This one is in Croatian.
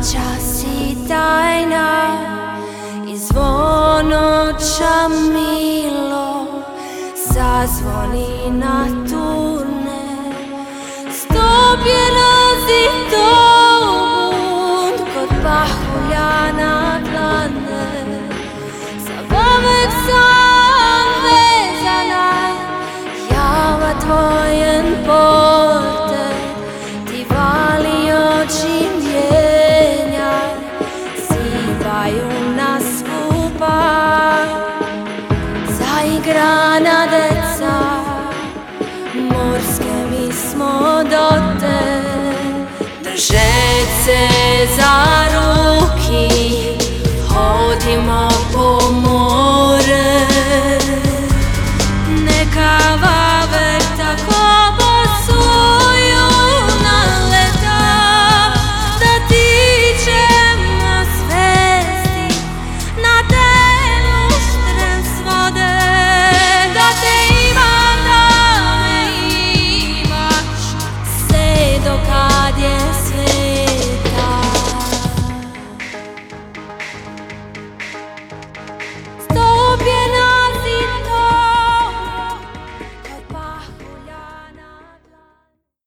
noća si tajna i zvonoća milo zazvoni na turne. Stopljeno si tobun kod pahulja na dlane. Za vovek sam vezana, java tvojen porte. Ti vali oči mjenja, zivaju nas skupa. Zaigrana deca, morske mi smo dote. Držet se za ruki,